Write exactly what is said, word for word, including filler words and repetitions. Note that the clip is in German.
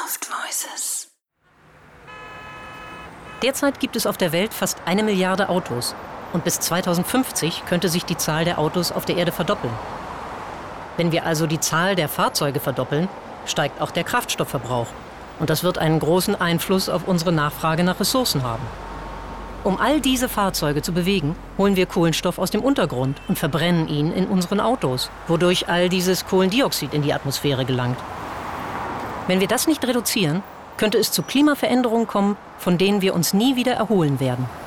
Soft Voices. Derzeit gibt es auf der Welt fast eine Milliarde Autos. Und bis zweitausendfünfzig könnte sich die Zahl der Autos auf der Erde verdoppeln. Wenn wir also die Zahl der Fahrzeuge verdoppeln, steigt auch der Kraftstoffverbrauch. Und das wird einen großen Einfluss auf unsere Nachfrage nach Ressourcen haben. Um all diese Fahrzeuge zu bewegen, holen wir Kohlenstoff aus dem Untergrund und verbrennen ihn in unseren Autos, wodurch all dieses Kohlendioxid in die Atmosphäre gelangt. Wenn wir das nicht reduzieren, könnte es zu Klimaveränderungen kommen, von denen wir uns nie wieder erholen werden.